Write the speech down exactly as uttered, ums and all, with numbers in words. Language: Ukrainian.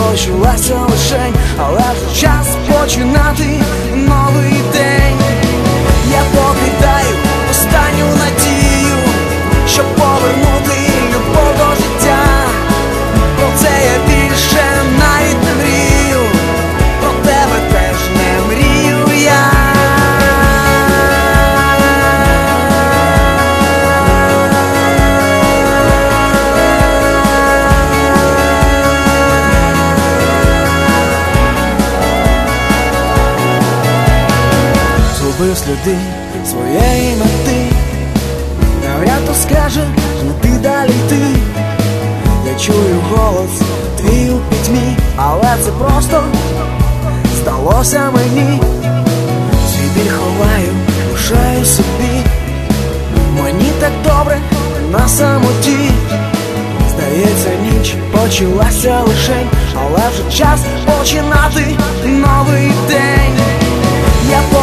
почалася лишень, але вже час починати новий день. Я покидаю останню надію, щоб повернути любов до життя. Про це я більше навіть не мрію, про тебе теж не мрію я. Згубив сліди своєї мети, навряд хто скаже, не ти далі йти. Я чую голос твій у пітьмі, але це просто здалося мені. Свій біль ховаю душею собі, мені так добре на самоті. Здається, ніч почалася лишень, але вже час починати новий день. Я